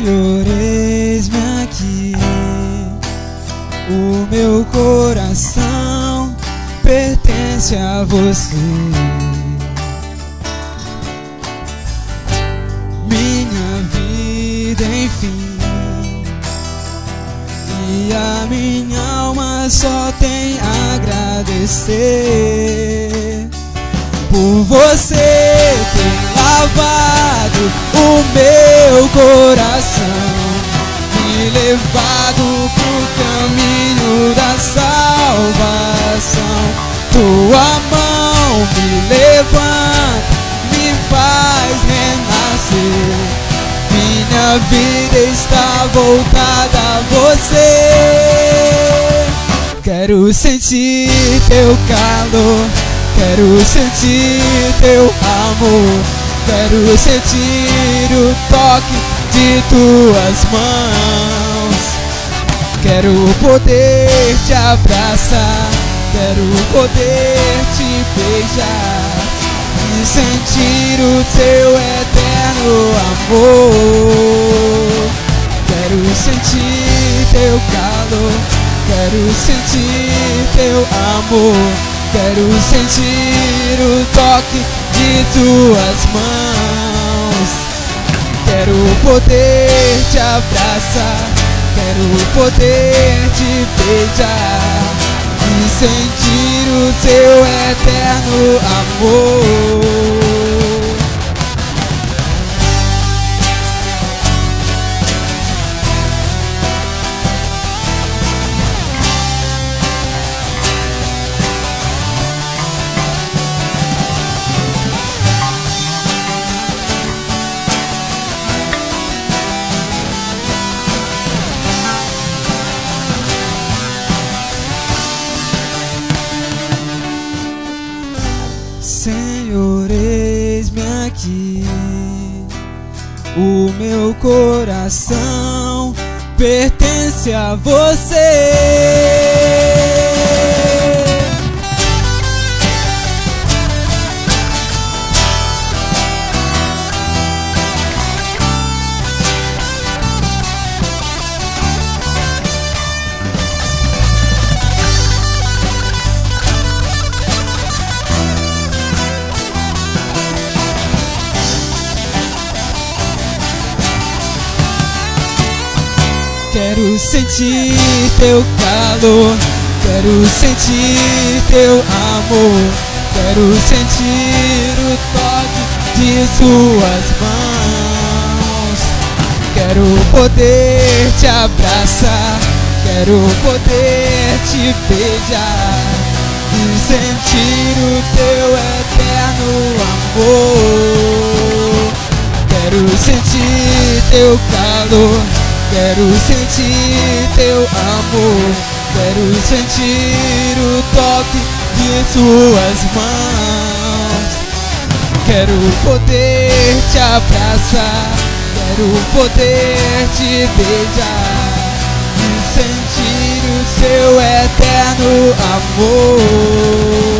Senhor, eis-me aqui. O meu coração pertence a você. Minha vida, enfim, e a minha alma só tem a agradecer por você ter lavado o meu coração, me levado pro caminho da salvação. Tua mão me levanta, me faz renascer. Minha vida está voltada a você. Quero sentir teu calor, quero sentir teu amor, quero sentir o toque de tuas mãos. Quero poder te abraçar, quero poder te beijar e sentir o teu eterno amor. Quero sentir teu calor, quero sentir teu amor, quero sentir o toque de tuas mãos. Quero poder te abraçar, quero poder te beijar e sentir o teu eterno amor. Senhor, eis-me aqui. O meu coração pertence a você. Quero sentir teu calor, quero sentir teu amor, quero sentir o toque de suas mãos. Quero poder te abraçar, quero poder te beijar e sentir o teu eterno amor. Quero sentir teu calor, quero sentir teu amor, quero sentir o toque de suas mãos. Quero poder te abraçar, quero poder te beijar e sentir o seu eterno amor.